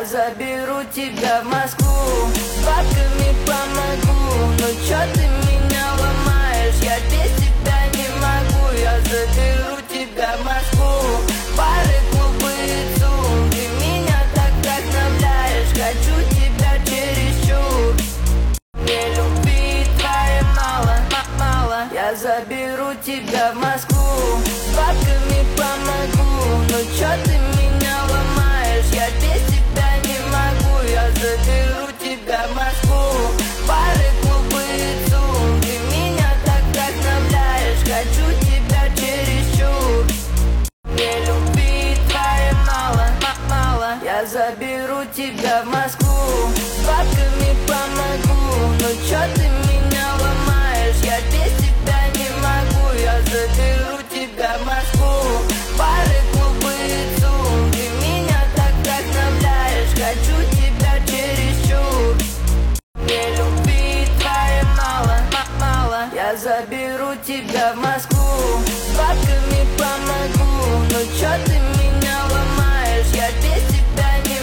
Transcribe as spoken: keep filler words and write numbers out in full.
Я заберу тебя в Москву, с бабками помогу. Ну чё ты меня ломаешь, я без тебя не могу. Я заберу тебя в Москву, пары, клубы и ЦУМ. Ты меня так вдохновляешь, хочу тебя чересчур. Мне любви твоей мало, мало. Я заберу тебя в Москву, с бабками помогу. Ну чё ты меня ломаешь, я без тебя не могу. Я заберу тебя в Москву, пары, клубы и ЦУМ. Ты меня так вдохновляешь, хочу тебя чересчур. Мне любви твоей мало, мало. Я заберу тебя в Москву, с бабками помогу. Ну чё ты меня ломаешь, я без тебя не могу. Я заберу тебя в Москву, пары, клубы и ЦУМ. Ты меня так вдохновляешь, хочу тебя чересчур. Мне любви твоей мало, мало. Я заберу тебя в Москву, с бабками